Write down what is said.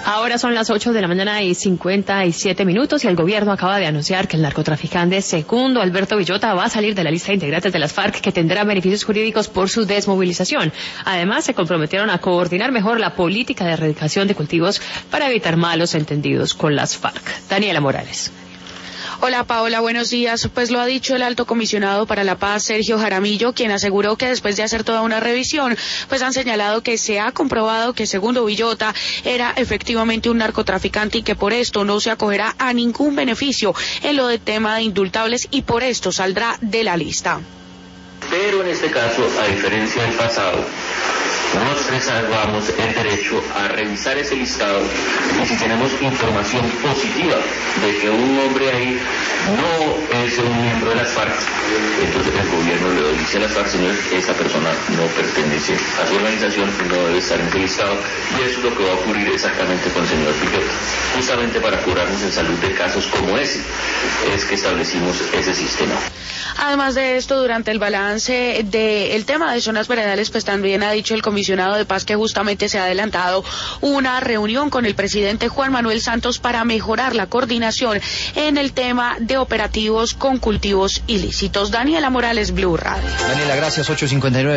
Ahora son las 8 de la mañana y 57 minutos y el gobierno acaba de anunciar que el narcotraficante Segundo Alberto Villota va a salir de la lista de integrantes de las FARC que tendrá beneficios jurídicos por su desmovilización. Además, se comprometieron a coordinar mejor la política de erradicación de cultivos para evitar malos entendidos con las FARC. Daniela Morales. Hola Paola, buenos días. Pues lo ha dicho el alto comisionado para la paz, Sergio Jaramillo, quien aseguró que después de hacer toda una revisión, pues han señalado que se ha comprobado que Segundo Villota era efectivamente un narcotraficante y que por esto no se acogerá a ningún beneficio en lo de tema de indultables y por esto saldrá de la lista. Pero en este caso, a diferencia del pasado, nos reservamos el derecho a revisar ese listado y si tenemos información positiva de que un hombre ahí no es un miembro de las FARC, entonces el gobierno le dice a las FARC, señores, esa persona no pertenece a su organización, no debe estar en ese listado, y eso es lo que va a ocurrir exactamente con el señor Villota. Justamente para curarnos en salud de casos como ese, es que establecimos ese sistema. Además de esto, durante el balance del tema de zonas veredales, pues también ha dicho el comisionado de paz que justamente se ha adelantado una reunión con el presidente Juan Manuel Santos para mejorar la coordinación en el tema de operativos con cultivos ilícitos. Daniela Morales, Blue Radio. Daniela, gracias, 8:59.